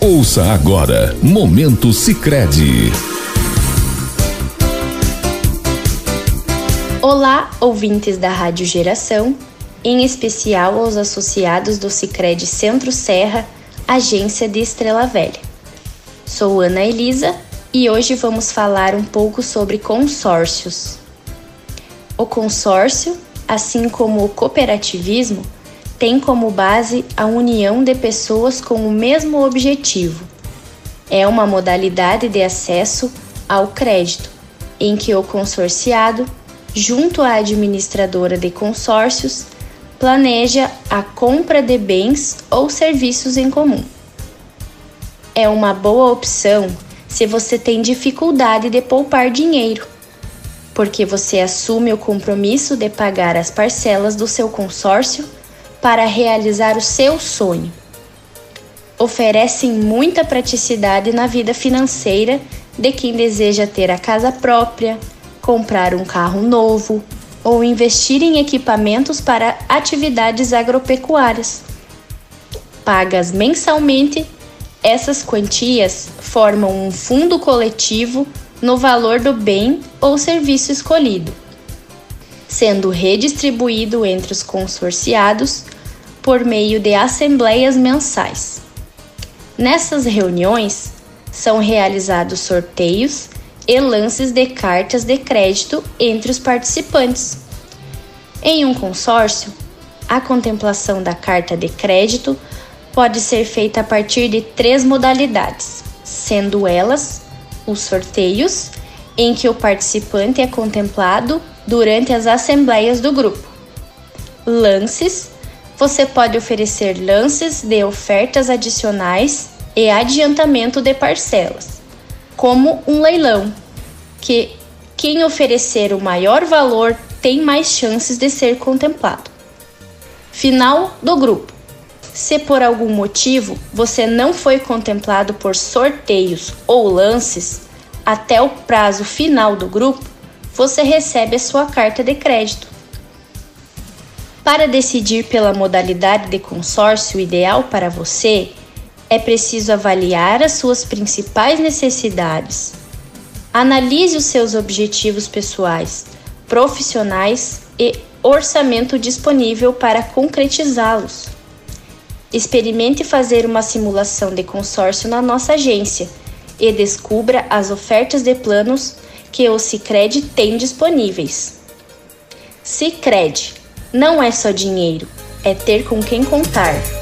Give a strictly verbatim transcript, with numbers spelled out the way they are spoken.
Ouça agora Momento Sicredi. Olá, ouvintes da Rádio Geração, em especial aos associados do Sicredi Centro-Serra, agência de Estrela Velha. Sou Ana Elisa e hoje vamos falar um pouco sobre consórcios. O consórcio, assim como o cooperativismo, tem como base a união de pessoas com o mesmo objetivo. É uma modalidade de acesso ao crédito, em que o consorciado, junto à administradora de consórcios, planeja a compra de bens ou serviços em comum. É uma boa opção se você tem dificuldade de poupar dinheiro, porque você assume o compromisso de pagar as parcelas do seu consórcio para realizar o seu sonho. Oferecem muita praticidade na vida financeira de quem deseja ter a casa própria, comprar um carro novo ou investir em equipamentos para atividades agropecuárias. Pagas mensalmente, essas quantias formam um fundo coletivo no valor do bem ou serviço escolhido, sendo redistribuído entre os consorciados por meio de assembleias mensais. Nessas reuniões, são realizados sorteios e lances de cartas de crédito entre os participantes. Em um consórcio, a contemplação da carta de crédito pode ser feita a partir de três modalidades, sendo elas os sorteios, em que o participante é contemplado durante as assembleias do grupo. Lances, você pode oferecer lances de ofertas adicionais e adiantamento de parcelas, como um leilão, que quem oferecer o maior valor tem mais chances de ser contemplado. Final do grupo. Se por algum motivo você não foi contemplado por sorteios ou lances, até o prazo final do grupo, você recebe a sua carta de crédito. Para decidir pela modalidade de consórcio ideal para você, é preciso avaliar as suas principais necessidades. Analise os seus objetivos pessoais, profissionais e orçamento disponível para concretizá-los. Experimente fazer uma simulação de consórcio na nossa agência e descubra as ofertas de planos que o Sicredi tem disponíveis. Sicredi não é só dinheiro, é ter com quem contar.